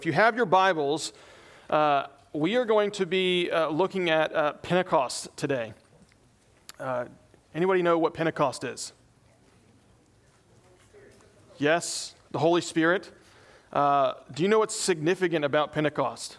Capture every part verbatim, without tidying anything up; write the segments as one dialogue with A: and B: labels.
A: If you have your Bibles, uh, we are going to be uh, looking at uh, Pentecost today. Uh, anybody know what Pentecost is? Yes, the Holy Spirit. Uh, do you know what's significant about Pentecost?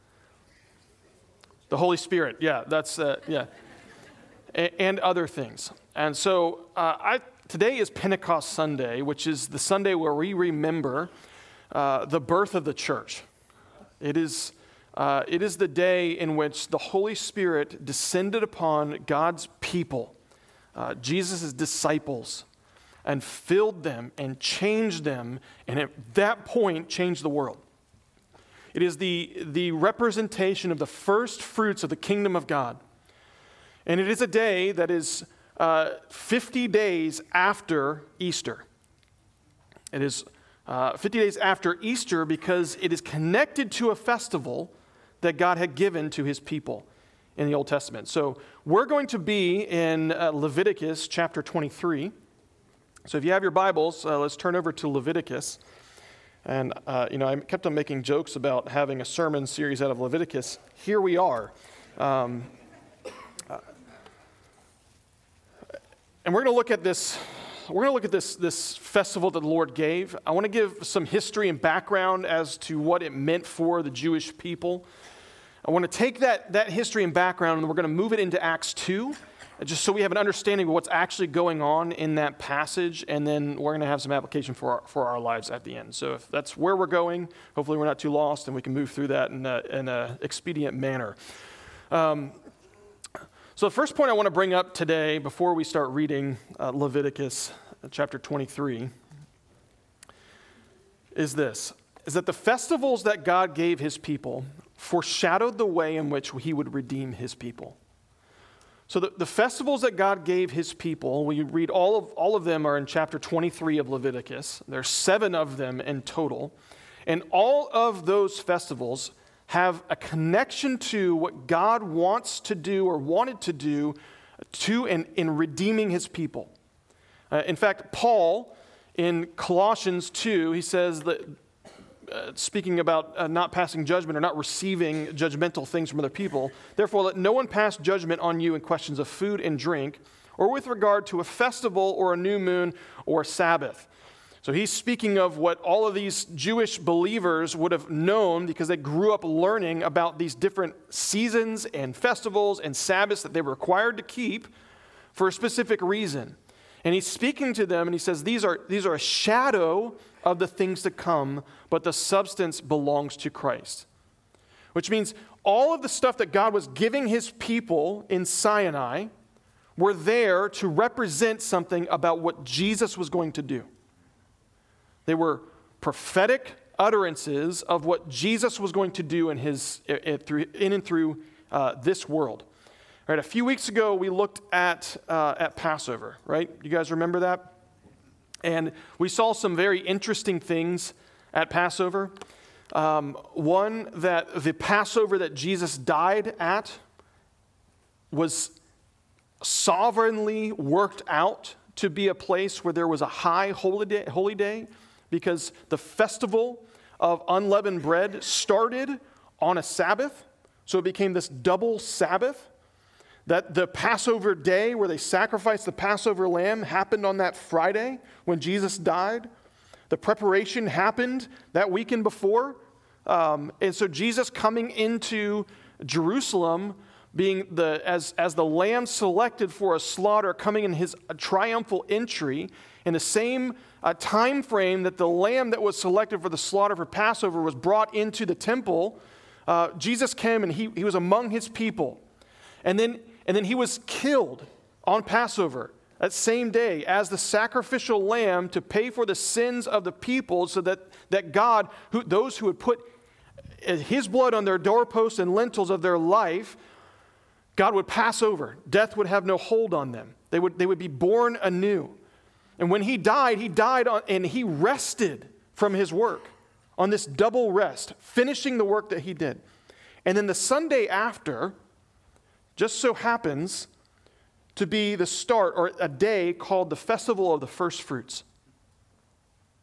A: The Holy Spirit, yeah, that's, uh, yeah, a- and other things. And so uh, I, today is Pentecost Sunday, which is the Sunday where we remember Uh, the birth of the church. It is, uh, it is the day in which the Holy Spirit descended upon God's people, uh, Jesus' disciples, and filled them and changed them, and at that point changed the world. It is the, the representation of the first fruits of the kingdom of God. And it is a day that is uh, fifty days after Easter. It is Uh, fifty days after Easter because it is connected to a festival that God had given to his people in the Old Testament. So we're going to be in uh, Leviticus chapter twenty-three. So if you have your Bibles, uh, let's turn over to Leviticus. And, uh, you know, I kept on making jokes about having a sermon series out of Leviticus. Here we are. Um, uh, and we're going to look at this We're going to look at this, this festival that the Lord gave. I want to give some history and background as to what it meant for the Jewish people. I want to take that, that history and background, and we're going to move it into Acts two, just so we have an understanding of what's actually going on in that passage, and then we're going to have some application for our, for our lives at the end. So if that's where we're going, hopefully we're not too lost, and we can move through that in a, in a expedient manner. Um, So the first point I want to bring up today before we start reading uh, Leviticus uh, chapter twenty-three is this, is that the festivals that God gave his people foreshadowed the way in which he would redeem his people. So the, the festivals that God gave his people, we read all of, all of them are in chapter twenty-three of Leviticus. There's seven of them in total. And all of those festivals have a connection to what God wants to do or wanted to do to and in redeeming his people. Uh, in fact, Paul in Colossians two, he says that, uh, speaking about uh, not passing judgment or not receiving judgmental things from other people, therefore let no one pass judgment on you in questions of food and drink, or with regard to a festival or a new moon or a Sabbath. So he's speaking of what all of these Jewish believers would have known because they grew up learning about these different seasons and festivals and Sabbaths that they were required to keep for a specific reason. And he's speaking to them and he says, these are, these are a shadow of the things to come, but the substance belongs to Christ. Which means all of the stuff that God was giving his people in Sinai were there to represent something about what Jesus was going to do. They were prophetic utterances of what Jesus was going to do in his in and through uh, this world. All right, a few weeks ago we looked at uh, at Passover, right? You guys remember that? And we saw some very interesting things at Passover. Um, one, that the Passover that Jesus died at was sovereignly worked out to be a place where there was a high holy day, holy day. Because the festival of unleavened bread started on a Sabbath, so it became this double Sabbath. That the Passover day where they sacrificed the Passover lamb happened on that Friday when Jesus died. The preparation happened that weekend before. Um, and so Jesus coming into Jerusalem, being the as, as the lamb selected for a slaughter, coming in his triumphal entry, in the same uh, time frame that the lamb that was selected for the slaughter for Passover was brought into the temple, uh, Jesus came and he, he was among his people. And then, and then he was killed on Passover that same day as the sacrificial lamb to pay for the sins of the people so that, that God, who, those who would put his blood on their doorposts and lintels of their life, God would pass over. Death would have no hold on them. They would, they would be born anew. And when he died, he died on, and he rested from his work on this double rest, finishing the work that he did. And then the Sunday after just so happens to be the start or a day called the Festival of the First Fruits.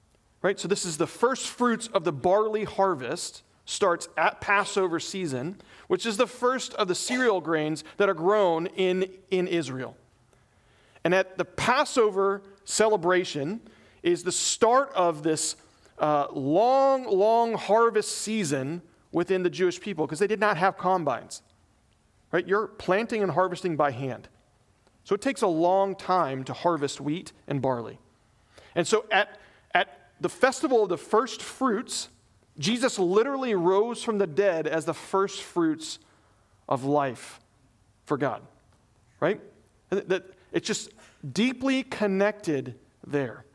A: right? So this is the first fruits of the barley harvest, starts at Passover season, which is the first of the cereal grains that are grown in, in Israel. And at the Passover celebration is the start of this uh, long, long harvest season within the Jewish people, because they did not have combines, right? You're planting and harvesting by hand. So it takes a long time to harvest wheat and barley. And so at, at the festival of the first fruits, Jesus literally rose from the dead as the first fruits of life for God, right? That it's just deeply connected there.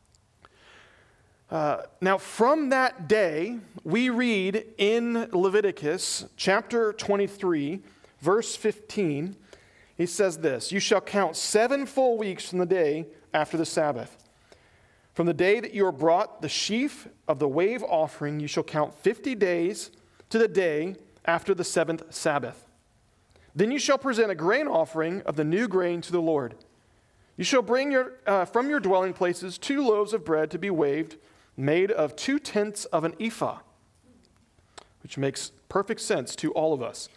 A: Uh, now, from that day, we read in Leviticus chapter twenty-three, verse fifteen, he says this, "You shall count seven full weeks from the day after the Sabbath. From the day that you are brought the sheaf of the wave offering, you shall count fifty days to the day after the seventh Sabbath. Then you shall present a grain offering of the new grain to the Lord. You shall bring your, uh, from your dwelling places two loaves of bread to be waved, made of two-tenths of an ephah," which makes perfect sense to all of us.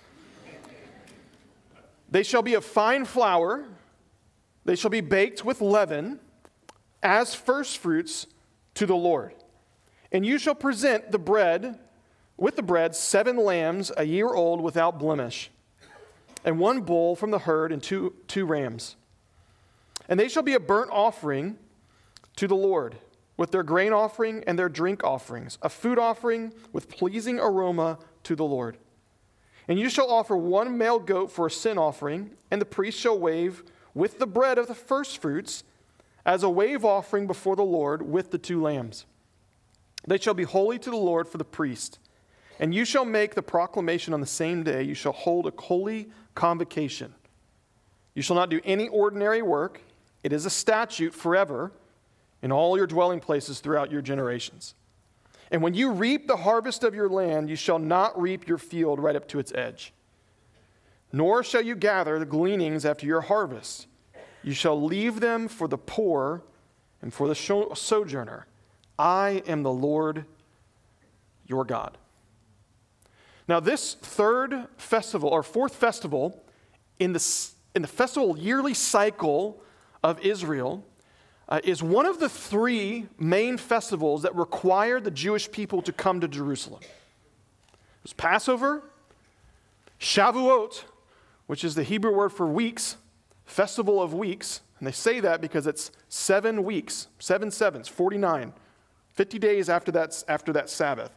A: "They shall be of fine flour. They shall be baked with leaven as firstfruits to the Lord. And you shall present the bread, with the bread, seven lambs a year old without blemish, and one bull from the herd and two, two rams. And they shall be a burnt offering to the Lord, with their grain offering and their drink offerings, a food offering with pleasing aroma to the Lord. And you shall offer one male goat for a sin offering, and the priest shall wave with the bread of the firstfruits as a wave offering before the Lord with the two lambs. They shall be holy to the Lord for the priest. And you shall make the proclamation on the same day. You shall hold a holy convocation. You shall not do any ordinary work. It is a statute forever in all your dwelling places throughout your generations. And when you reap the harvest of your land, you shall not reap your field right up to its edge. Nor shall you gather the gleanings after your harvest. You shall leave them for the poor and for the sojourner. I am the Lord your God." Now, this third festival, or fourth festival, in the, in the festival yearly cycle of Israel, uh, is one of the three main festivals that required the Jewish people to come to Jerusalem. It was Passover, Shavuot, which is the Hebrew word for weeks, Festival of Weeks, and they say that because it's seven weeks, seven sevens, forty-nine, fifty days after that, after that Sabbath.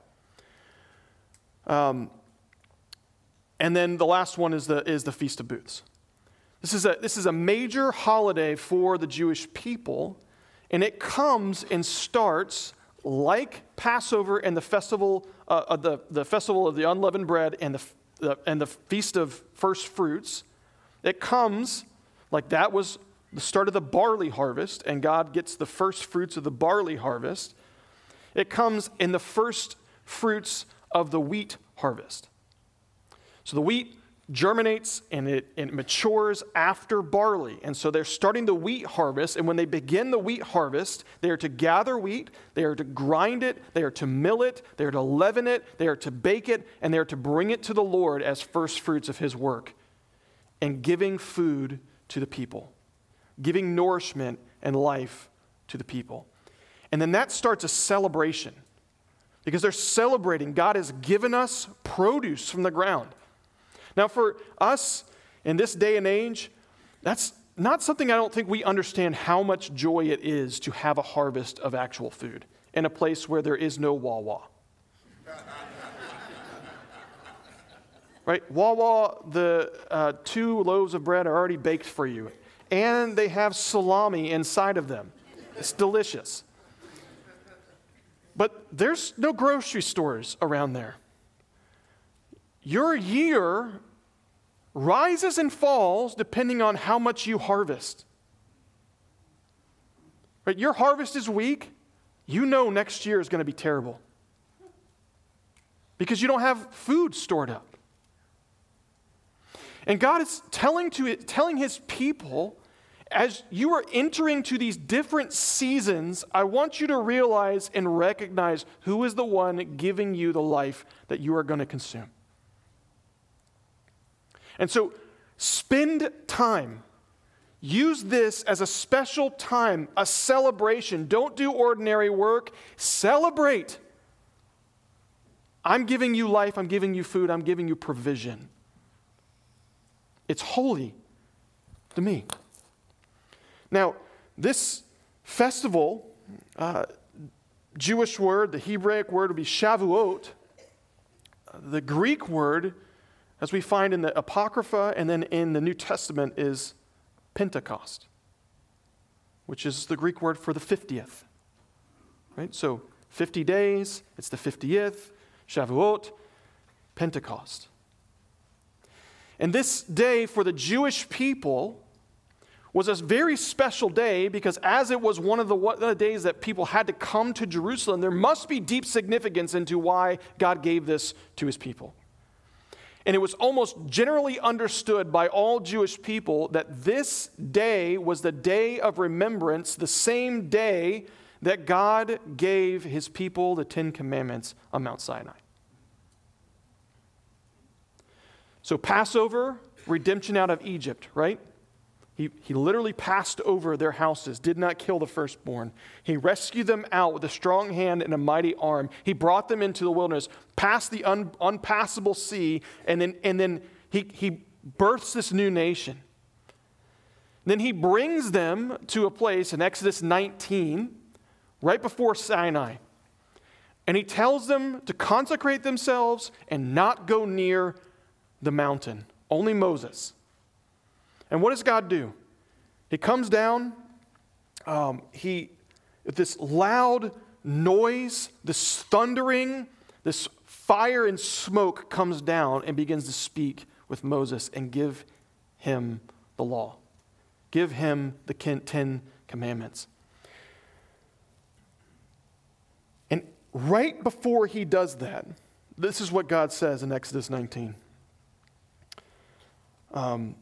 A: Um, and then the last one is the, is the Feast of Booths. This is, a, this is a major holiday for the Jewish people, and it comes and starts like Passover and the festival, uh, of the, the festival of the unleavened bread and the, the, and the Feast of First Fruits. It comes like that was the start of the barley harvest, and God gets the first fruits of the barley harvest. It comes in the first fruits of the wheat harvest. So the wheat germinates and it, and it matures after barley. And so they're starting the wheat harvest, and when they begin the wheat harvest, they are to gather wheat, they are to grind it, they are to mill it, they are to leaven it, they are to bake it, and they are to bring it to the Lord as first fruits of his work, and giving food to the people, giving nourishment and life to the people. And then that starts a celebration, because they're celebrating God has given us produce from the ground. Now, for us in this day and age, that's not something I don't think we understand how much joy it is to have a harvest of actual food in a place where there is no Wawa. Right? Wawa, the uh, two loaves of bread are already baked for you, and they have salami inside of them. It's delicious. But there's no grocery stores around there. Your year rises and falls depending on how much you harvest. Right? Your harvest is weak, you know next year is going to be terrible, because you don't have food stored up. And God is telling to telling his people, as you are entering to these different seasons, I want you to realize and recognize who is the one giving you the life that you are going to consume. And so spend time. Use this as a special time, a celebration. Don't do ordinary work. Celebrate. I'm giving you life. I'm giving you food. I'm giving you provision. It's holy to me. Now, this festival, uh, Jewish word, the Hebraic word would be Shavuot. The Greek word, as we find in the Apocrypha and then in the New Testament, is Pentecost, which is the Greek word for the fiftieth. Right? So fifty days, it's the fiftieth, Shavuot, Pentecost. And this day for the Jewish people was a very special day because as it was one of the, one of the days that people had to come to Jerusalem, there must be deep significance into why God gave this to his people. And it was almost generally understood by all Jewish people that this day was the day of remembrance, the same day that God gave his people the Ten Commandments on Mount Sinai. So Passover, redemption out of Egypt, right? He, he literally passed over their houses, did not kill the firstborn. He rescued them out with a strong hand and a mighty arm. He brought them into the wilderness, past the un, unpassable sea, and then, and then he, he births this new nation. Then he brings them to a place in Exodus nineteen, right before Sinai. And he tells them to consecrate themselves and not go near the mountain. Only Moses. And what does God do? He comes down, um, he, this loud noise, this thundering, this fire and smoke comes down and begins to speak with Moses and give him the law. Give him the Ten Commandments. And right before he does that, this is what God says in Exodus nineteen. Um,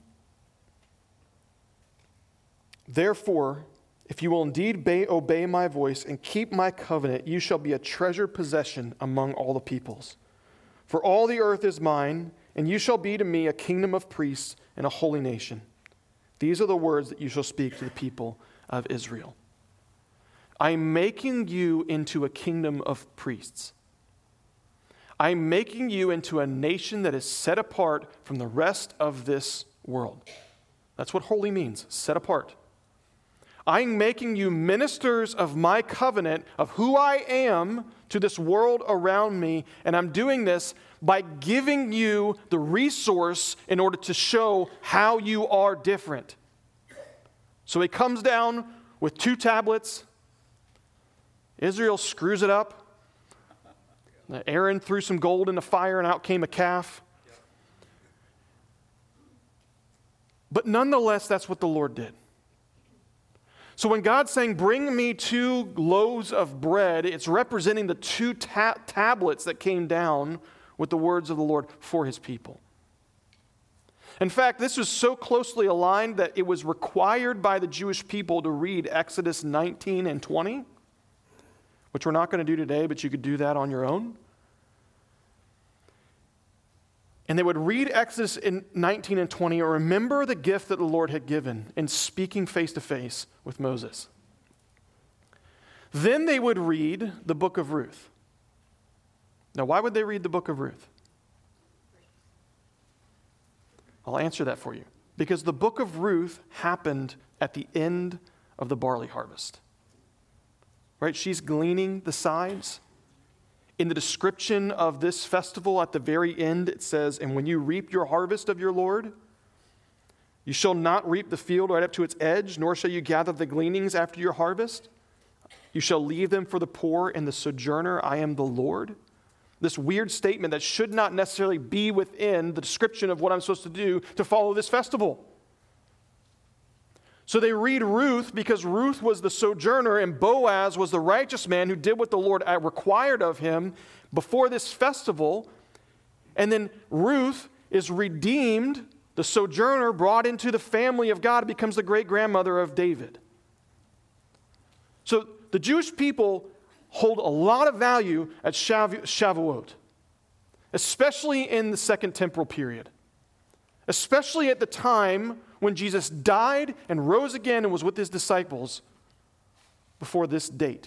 A: Therefore, if you will indeed obey, obey my voice and keep my covenant, you shall be a treasured possession among all the peoples. For all the earth is mine, and you shall be to me a kingdom of priests and a holy nation. These are the words that you shall speak to the people of Israel. I am making you into a kingdom of priests. I am making you into a nation that is set apart from the rest of this world. That's what holy means, set apart. I'm making you ministers of my covenant, of who I am to this world around me, and I'm doing this by giving you the resource in order to show how you are different. So he comes down with two tablets. Israel screws it up. Aaron threw some gold in the fire and out came a calf. But nonetheless, that's what the Lord did. So when God's saying, bring me two loaves of bread, it's representing the two ta- tablets that came down with the words of the Lord for his people. In fact, this was so closely aligned that it was required by the Jewish people to read Exodus nineteen and twenty, which we're not going to do today, but you could do that on your own. And they would read Exodus nineteen and twenty or remember the gift that the Lord had given in speaking face to face with Moses. Then they would read the book of Ruth. Now, why would they read the book of Ruth? I'll answer that for you. Because the book of Ruth happened at the end of the barley harvest. Right? She's gleaning the sides. In the description of this festival at the very end, it says, and when you reap your harvest of your Lord, you shall not reap the field right up to its edge, nor shall you gather the gleanings after your harvest. You shall leave them for the poor and the sojourner. I am the Lord. This weird statement that should not necessarily be within the description of what I'm supposed to do to follow this festival. So they read Ruth because Ruth was the sojourner and Boaz was the righteous man who did what the Lord required of him before this festival. And then Ruth is redeemed, the the sojourner brought into the family of God, becomes the great-grandmother of David. So the Jewish people hold a lot of value at Shav- Shavuot, especially in the Second Temporal period, especially at the time when Jesus died and rose again and was with his disciples before this date.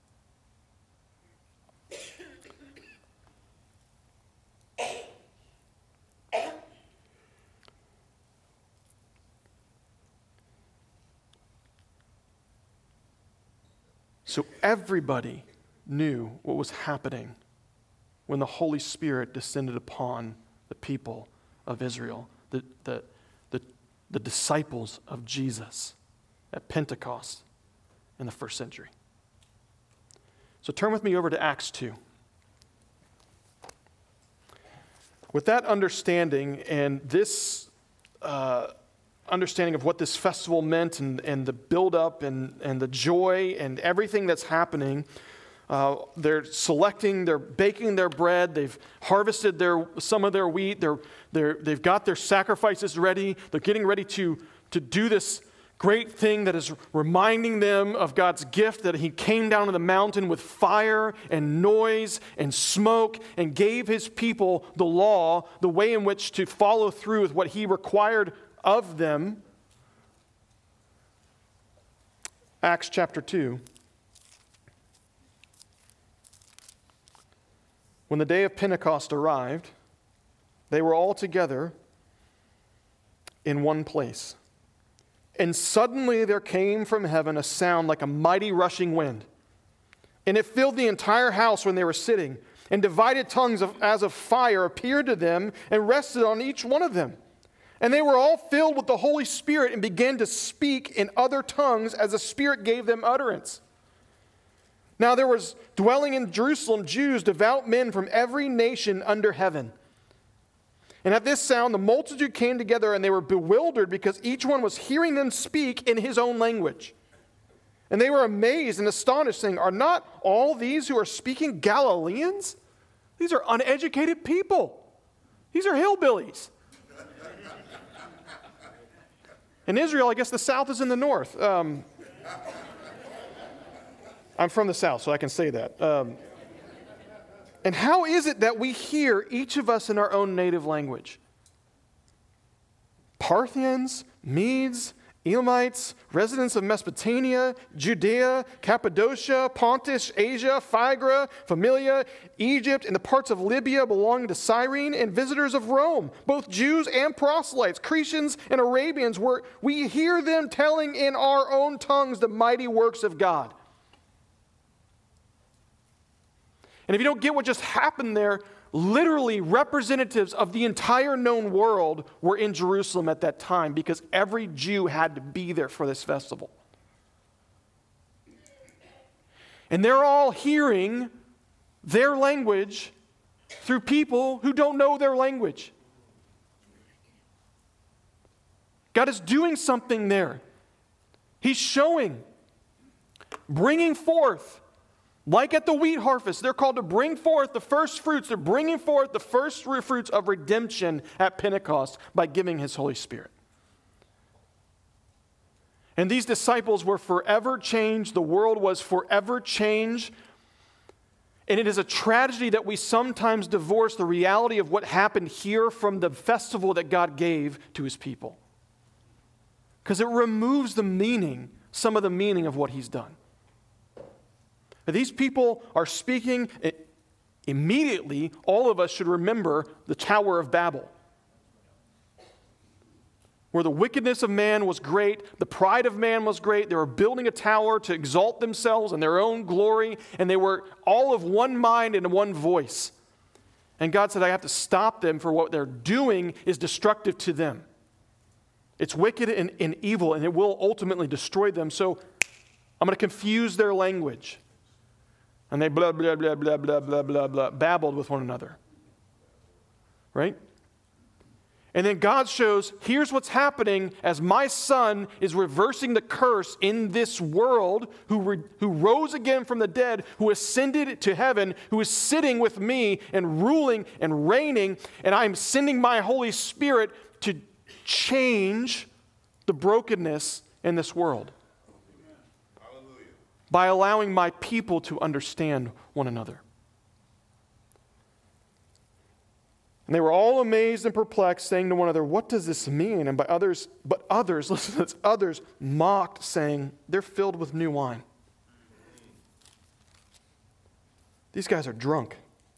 A: So everybody knew what was happening when the Holy Spirit descended upon the people of Israel, the, the, the, the disciples of Jesus at Pentecost in the first century. So turn with me over to Acts two. With that understanding and this uh, understanding of what this festival meant and, and the build-up and, and the joy and everything that's happening, uh, they're selecting, they're baking their bread, they've harvested their some of their wheat, they're, they're, they've got their sacrifices ready, they're getting ready to, to do this great thing that is reminding them of God's gift, that he came down to the mountain with fire and noise and smoke and gave his people the law, the way in which to follow through with what he required of them. Acts chapter two. When the day of Pentecost arrived, they were all together in one place. And suddenly there came from heaven a sound like a mighty rushing wind. And it filled the entire house when they were sitting. And divided tongues of, as of fire appeared to them and rested on each one of them. And they were all filled with the Holy Spirit and began to speak in other tongues as the Spirit gave them utterance. Now there was dwelling in Jerusalem Jews, devout men from every nation under heaven. And at this sound, the multitude came together, and they were bewildered because each one was hearing them speak in his own language. And they were amazed and astonished, saying, "Are not all these who are speaking Galileans? These are uneducated people. These are hillbillies." In Israel, I guess the south is in the north. Um, I'm from the south, so I can say that. Um, And how is it that we hear each of us in our own native language? Parthians, Medes, Elamites, residents of Mesopotamia, Judea, Cappadocia, Pontus, Asia, Phrygia, Familia, Egypt, and the parts of Libya belonging to Cyrene, and visitors of Rome, both Jews and proselytes, Cretians and Arabians, were, we hear them telling in our own tongues the mighty works of God. And if you don't get what just happened there, literally representatives of the entire known world were in Jerusalem at that time because every Jew had to be there for this festival. And they're all hearing their language through people who don't know their language. God is doing something there. He's showing, bringing forth. Like at the wheat harvest, they're called to bring forth the first fruits. They're bringing forth the first fruits of redemption at Pentecost by giving his Holy Spirit. And these disciples were forever changed. The world was forever changed. And it is a tragedy that we sometimes divorce the reality of what happened here from the festival that God gave to his people. Because it removes the meaning, some of the meaning of what he's done. These people are speaking immediately. All of us should remember the Tower of Babel, where the wickedness of man was great, the pride of man was great. They were building a tower to exalt themselves and their own glory, and they were all of one mind and one voice. And God said, I have to stop them, for what they're doing is destructive to them. It's wicked and, and evil, and it will ultimately destroy them. So I'm going to confuse their language. And they blah, blah, blah, blah, blah, blah, blah, blah, babbled with one another. Right? And then God shows, here's what's happening as my son is reversing the curse in this world, who, re, who rose again from the dead, who ascended to heaven, who is sitting with me and ruling and reigning, and I'm sending my Holy Spirit to change the brokenness in this world
B: Hallelujah.
A: by allowing my people to understand one another. And they were all amazed and perplexed, saying to one another, what does this mean? And by others, but others, listen to this, others mocked, saying, they're filled with new wine. These guys are drunk.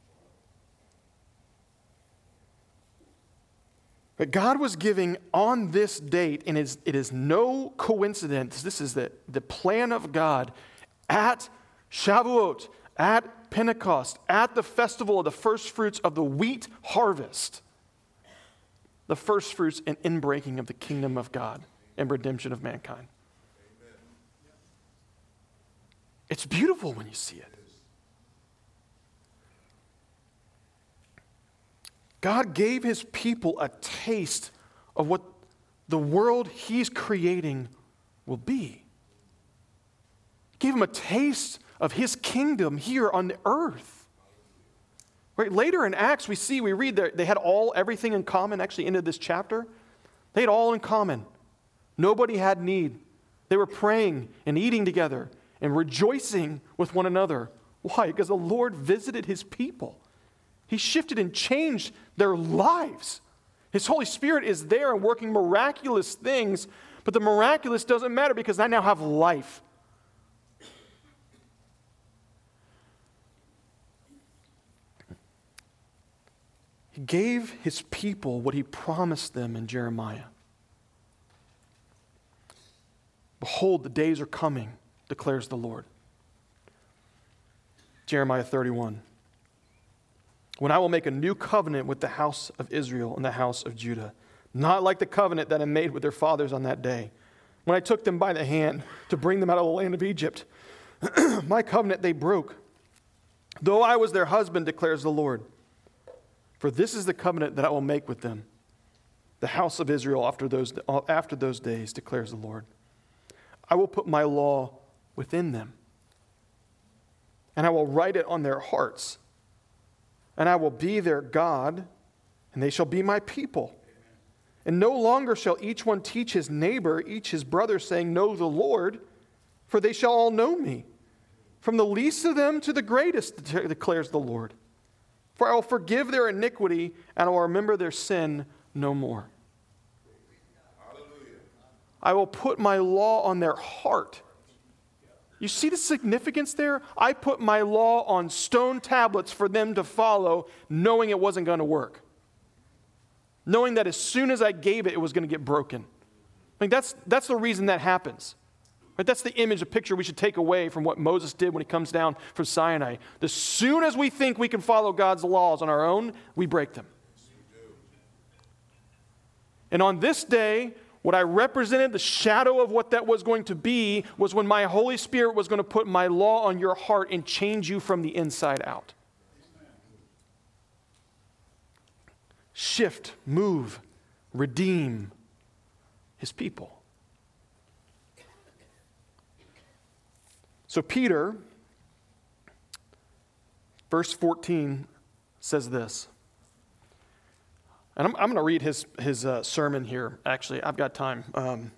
A: But God was giving on this date, and it is no coincidence, this is the, the plan of God, at Shavuot, at Pentecost, at the festival of the first fruits of the wheat harvest, the first fruits and inbreaking of the kingdom of God and redemption of mankind.
B: Amen.
A: It's beautiful when you see it. God gave his people a taste of what the world he's creating will be. He gave them a taste of his kingdom here on the earth. Right? Later in Acts, we see, we read that they had all, everything in common, actually into this chapter. They had all in common. Nobody had need. They were praying and eating together and rejoicing with one another. Why? Because the Lord visited his people. He shifted and changed their lives. His Holy Spirit is there and working miraculous things, but the miraculous doesn't matter because I now have life. He gave his people what he promised them in Jeremiah. Behold, the days are coming, declares the Lord. Jeremiah thirty-one. When I will make a new covenant with the house of Israel and the house of Judah, not like the covenant that I made with their fathers on that day, when I took them by the hand to bring them out of the land of Egypt. My covenant they broke, though I was their husband, declares the Lord. For this is the covenant that I will make with them, the house of Israel after those, after those days, declares the Lord. I will put my law within them, and I will write it on their hearts. And I will be their God, and they shall be my people. And no longer shall each one teach his neighbor, each his brother, saying, know the Lord, for they shall all know me, from the least of them to the greatest, declares the Lord. For I will forgive their iniquity, and I will remember their sin no more.
B: Hallelujah.
A: I will put my law on their heart. You see the significance there? I put my law on stone tablets for them to follow, knowing it wasn't going to work. Knowing that as soon as I gave it, it was going to get broken. I mean, that's, that's the reason that happens. Right? That's the image, the picture we should take away from what Moses did when he comes down from Sinai. As soon as we think we can follow God's laws on our own, we break them. And on this day, what I represented, the shadow of what that was going to be, was when my Holy Spirit was going to put my law on your heart and change you from the inside out. Shift, move, redeem his people. So Peter, verse fourteen, says this. And I'm, I'm going to read his, his uh, sermon here, actually. I've got time. Um,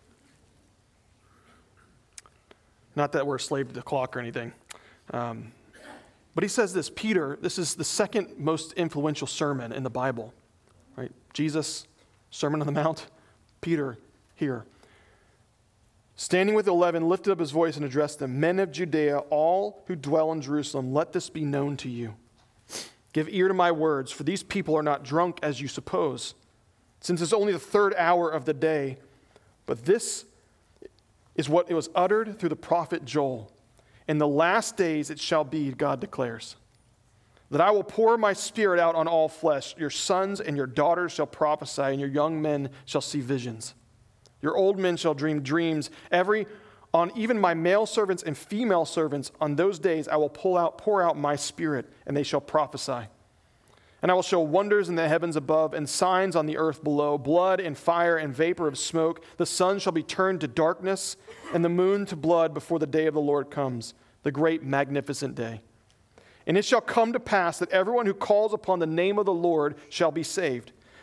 A: not that we're a slave to the clock or anything. Um, but he says this, Peter, this is the second most influential sermon in the Bible. Right? Jesus, Sermon on the Mount. Peter, here. Standing with the eleven, lifted up his voice and addressed them, men of Judea, all who dwell in Jerusalem, let this be known to you. Give ear to my words, for these people are not drunk as you suppose, since it's only the third hour of the day. But this is what it was uttered through the prophet Joel. In the last days it shall be, God declares, that I will pour my spirit out on all flesh. Your sons and your daughters shall prophesy, and your young men shall see visions. Your old men shall dream dreams. Every On even my male servants and female servants, on those days I will pull out, pour out my spirit, and they shall prophesy. And I will show wonders in the heavens above and signs on the earth below, blood and fire and vapor of smoke. The sun shall be turned to darkness and the moon to blood before the day of the Lord comes, the great magnificent day. And it shall come to pass that everyone who calls upon the name of the Lord shall be saved.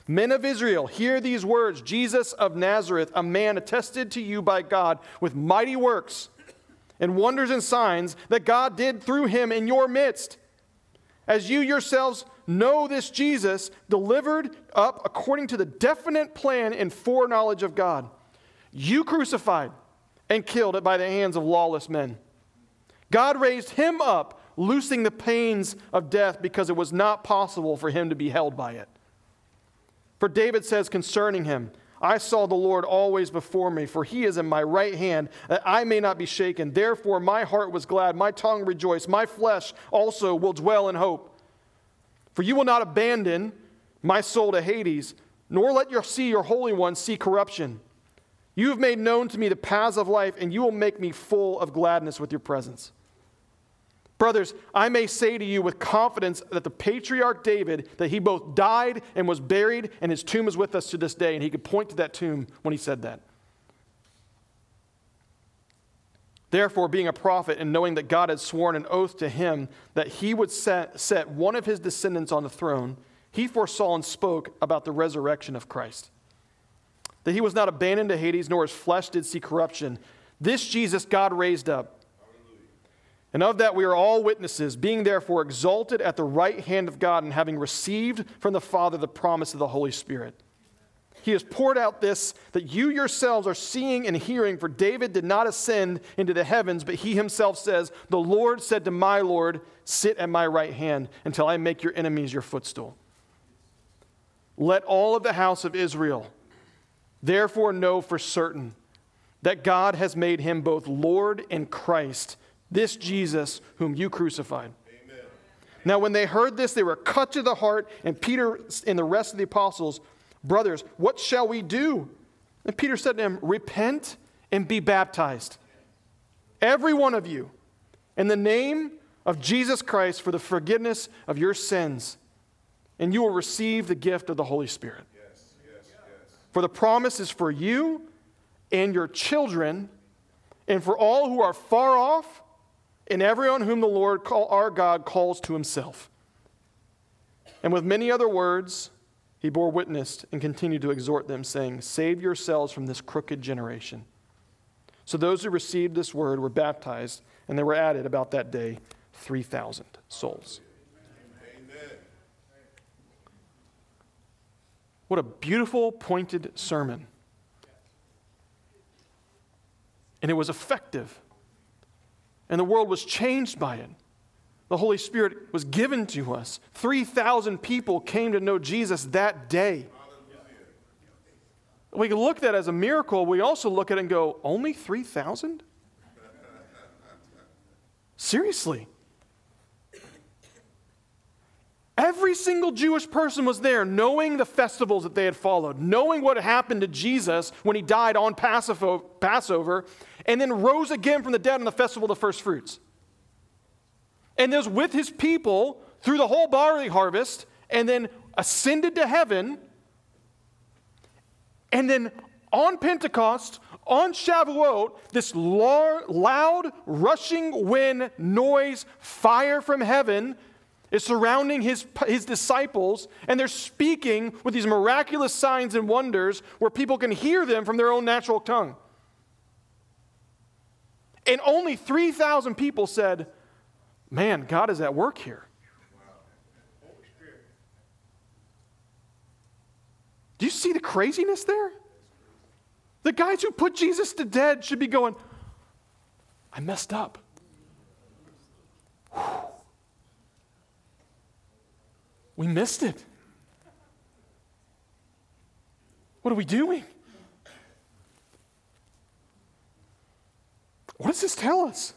A: Men of Israel, hear these words. Jesus of Nazareth, a man attested to you by God with mighty works and wonders and signs that God did through him in your midst. As you yourselves know, this Jesus delivered up according to the definite plan and foreknowledge of God. You crucified and killed it by the hands of lawless men. God raised him up, loosing the pains of death because it was not possible for him to be held by it. For David says concerning him, I saw the Lord always before me, for he is in my right hand, that I may not be shaken. Therefore my heart was glad, my tongue rejoiced, my flesh also will dwell in hope. For you will not abandon my soul to Hades, nor let your see your Holy One see corruption. You have made known to me the paths of life, and you will make me full of gladness with your presence. Brothers, I may say to you with confidence that the patriarch David, that he both died and was buried, and his tomb is with us to this day. And he could point to that tomb when he said that. Therefore, being a prophet and knowing that God had sworn an oath to him that he would set, set one of his descendants on the throne, he foresaw and spoke about the resurrection of Christ. That he was not abandoned to Hades, nor his flesh did see corruption. This Jesus God raised up. And of that we are all witnesses, being therefore exalted at the right hand of God and having received from the Father the promise of the Holy Spirit. He has poured out this that you yourselves are seeing and hearing, for David did not ascend into the heavens, but he himself says, the Lord said to my Lord, sit at my right hand until I make your enemies your footstool. Let all of the house of Israel therefore know for certain that God has made him both Lord and Christ, this Jesus whom you crucified. Amen. Now when they heard this, they were cut to the heart, and Peter and the rest of the apostles, brothers, what shall we do? And Peter said to him, repent and be baptized, every one of you, in the name of Jesus Christ for the forgiveness of your sins, and you will receive the gift of the Holy Spirit. Yes, yes, yes. For the promise is for you and your children, and for all who are far off, and everyone whom the Lord call, our God calls to himself. And with many other words, he bore witness and continued to exhort them, saying, save yourselves from this crooked generation. So those who received this word were baptized, and there were added about that day three thousand souls. Amen. What a beautiful, pointed sermon. And it was effective. And the world was changed by it. The Holy Spirit was given to us. three thousand people came to know Jesus that day. We can look at that as a miracle. We also look at it and go, only three thousand? Seriously. Every single Jewish person was there, knowing the festivals that they had followed, knowing what happened to Jesus when he died on Passover, and then rose again from the dead on the festival of the first fruits. And was with his people through the whole barley harvest, and then ascended to heaven. And then on Pentecost, on Shavuot, this loud, rushing wind, noise, fire from heaven is surrounding his, his disciples, and they're speaking with these miraculous signs and wonders where people can hear them from their own natural tongue. And only three thousand people said, man, God is at work here. Do you see the craziness there? The guys who put Jesus to death should be going, I messed up. Whew. We missed it. What are we doing? What does this tell us?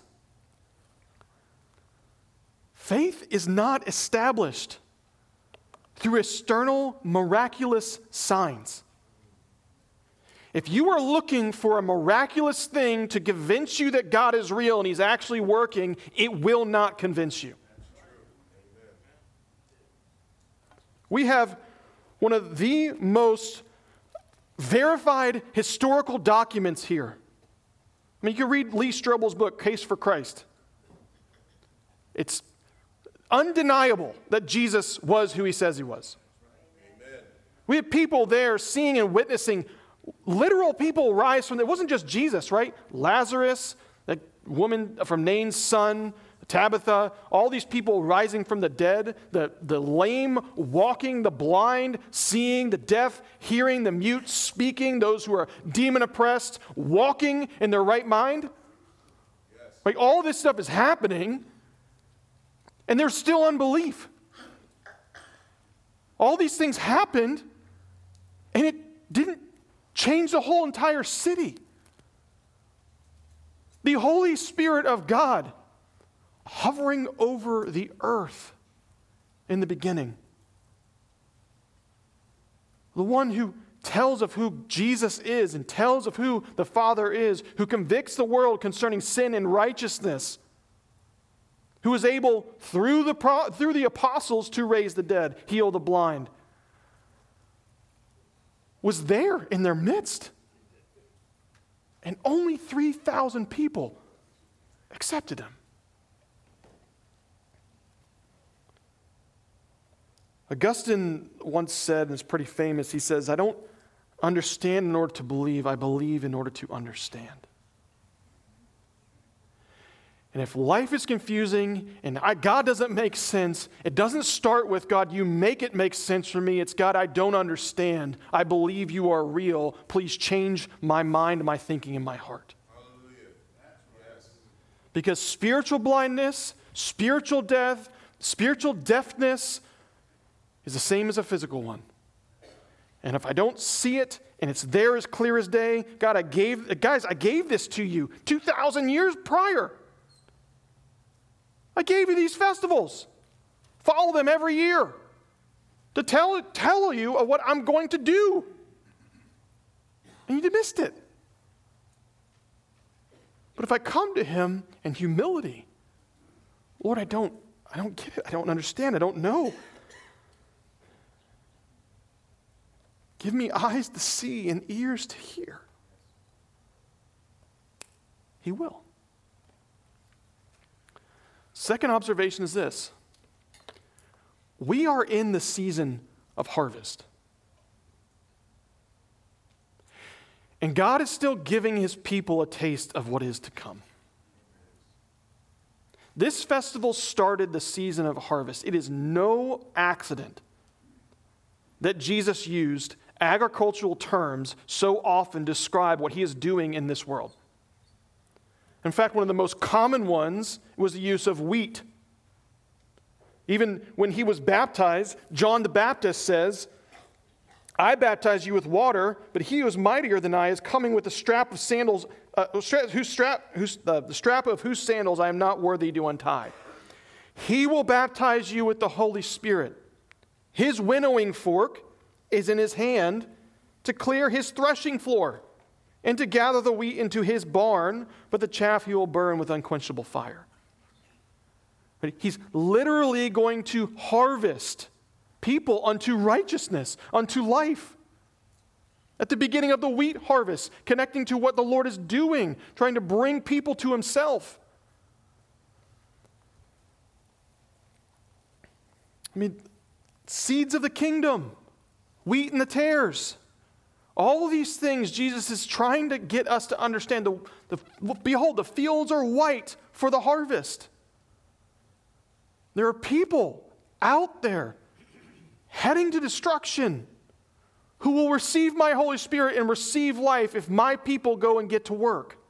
A: Faith is not established through external miraculous signs. If you are looking for a miraculous thing to convince you that God is real and he's actually working, it will not convince you. We have one of the most verified historical documents here. I mean, you can read Lee Strobel's book, Case for Christ. It's undeniable that Jesus was who he says he was. Amen. We had people there seeing and witnessing literal people rise from there. It wasn't just Jesus, right? Lazarus, that woman from Nain's son, Tabitha, all these people rising from the dead, the, the lame walking, the blind seeing, the deaf hearing, the mute speaking, those who are demon oppressed walking in their right mind. Yes. Like all this stuff is happening, and there's still unbelief. All these things happened, and it didn't change the whole entire city. The Holy Spirit of God hovering over the earth in the beginning. The one who tells of who Jesus is and tells of who the Father is, who convicts the world concerning sin and righteousness, who is able through the, through the apostles to raise the dead, heal the blind, was there in their midst. And only three thousand people accepted him. Augustine once said, and it's pretty famous, he says, I don't understand in order to believe, I believe in order to understand. And if life is confusing and I, God doesn't make sense, it doesn't start with, God, you make it make sense for me. It's, God, I don't understand. I believe you are real. Please change my mind, my thinking, and my heart.
B: Hallelujah. Yes.
A: Because spiritual blindness, spiritual death, spiritual deafness is the same as a physical one. And if I don't see it and it's there as clear as day, God, I gave, guys, I gave this to you two thousand years prior. I gave you these festivals. Follow them every year to tell, tell you of what I'm going to do. And you missed it. But if I come to him in humility, Lord, I don't, I don't get it. I don't understand. I don't know. Give me eyes to see and ears to hear. He will. Second observation is this. We are in the season of harvest. And God is still giving his people a taste of what is to come. This festival started the season of harvest. It is no accident that Jesus used agricultural terms so often to describe what he is doing in this world. In fact, one of the most common ones was the use of wheat. Even when he was baptized, John the Baptist says, I baptize you with water, but he who is mightier than I is coming with the strap of sandals, uh, whose strap, whose, uh, the strap of whose sandals I am not worthy to untie. He will baptize you with the Holy Spirit. His winnowing fork is in his hand to clear his threshing floor and to gather the wheat into his barn, but the chaff he will burn with unquenchable fire. But he's literally going to harvest people unto righteousness, unto life. At the beginning of the wheat harvest, connecting to what the Lord is doing, trying to bring people to himself. I mean, seeds of the kingdom, wheat and the tares. All of these things Jesus is trying to get us to understand. The, the, behold, the fields are white for the harvest. There are people out there heading to destruction who will receive my Holy Spirit and receive life if my people go and get to work.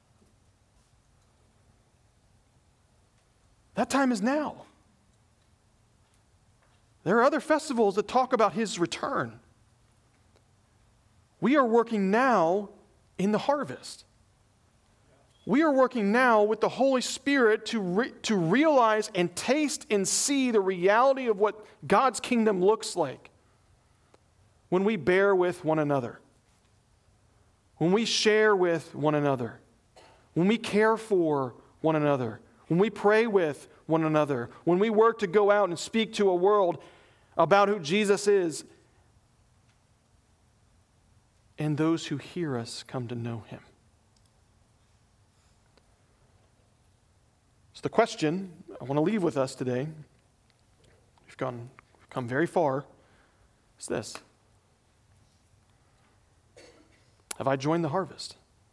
A: That time is now. There are other festivals that talk about his return. We are working now in the harvest. We are working now with the Holy Spirit to, re- to realize and taste and see the reality of what God's kingdom looks like when we bear with one another, when we share with one another, when we care for one another, when we pray with one another, when we work to go out and speak to a world about who Jesus is, and those who hear us come to know him. So the question I want to leave with us today, we've gone, we've come very far, is this. Have I joined the harvest?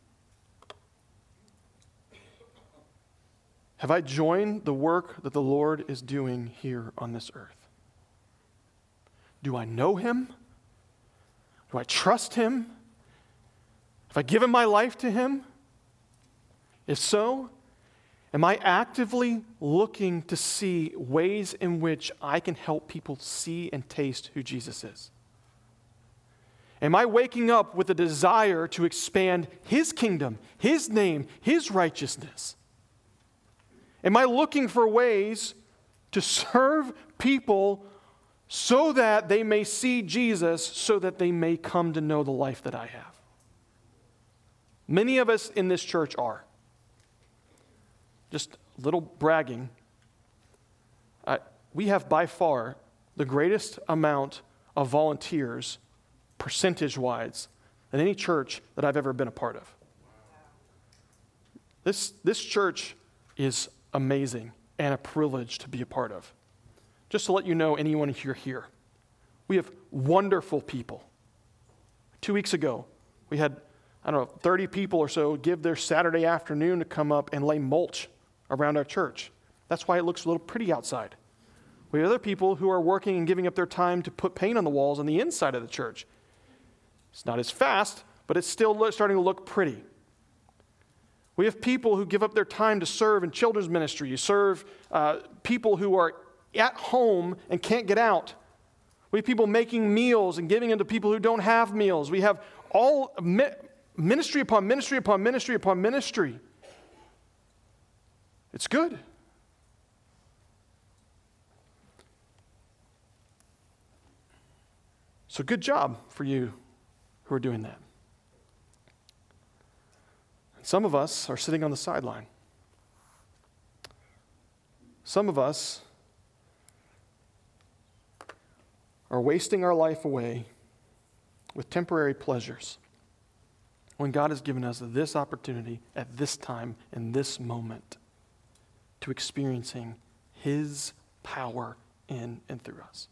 A: Have I joined the work that the Lord is doing here on this earth? Do I know him? Do I trust him? Have I given my life to him? If so, am I actively looking to see ways in which I can help people see and taste who Jesus is? Am I waking up with a desire to expand his kingdom, his name, his righteousness? Am I looking for ways to serve people so that they may see Jesus, so that they may come to know the life that I have? Many of us in this church are. Just a little bragging. Uh, we have by far the greatest amount of volunteers, percentage-wise, than any church that I've ever been a part of. This, this church is amazing and a privilege to be a part of. Just to let you know, anyone here here, we have wonderful people. Two weeks ago, we had, I don't know, thirty people or so give their Saturday afternoon to come up and lay mulch around our church. That's why it looks a little pretty outside. We have other people who are working and giving up their time to put paint on the walls on the inside of the church. It's not as fast, but it's still starting to look pretty. We have people who give up their time to serve in children's ministry, you serve uh, people who are at home and can't get out. We have people making meals and giving them to people who don't have meals. We have all mi- ministry upon ministry upon ministry upon ministry. It's good. So good job for you who are doing that. Some of us are sitting on the sideline. Some of us are wasting our life away with temporary pleasures when God has given us this opportunity at this time, in this moment, to experiencing his power in and through us.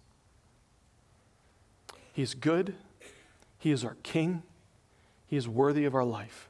A: He is good. He is our King. He is worthy of our life.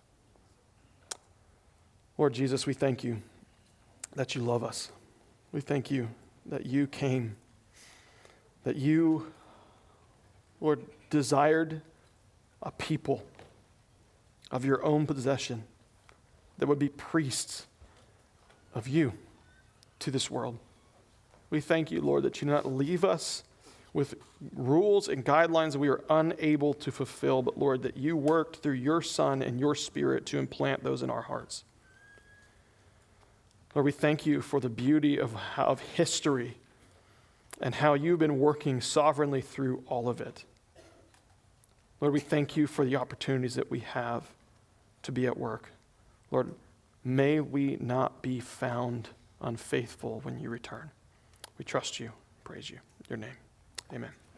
A: Lord Jesus, we thank you that you love us. We thank you that you came, that you, Lord, desired a people of your own possession that would be priests of you to this world. We thank you, Lord, that you do not leave us with rules and guidelines that we are unable to fulfill, but Lord, that you worked through your Son and your Spirit to implant those in our hearts. Lord, we thank you for the beauty of, of history and how you've been working sovereignly through all of it. Lord, we thank you for the opportunities that we have to be at work. Lord, may we not be found unfaithful when you return. We trust you, praise you. In your name, amen.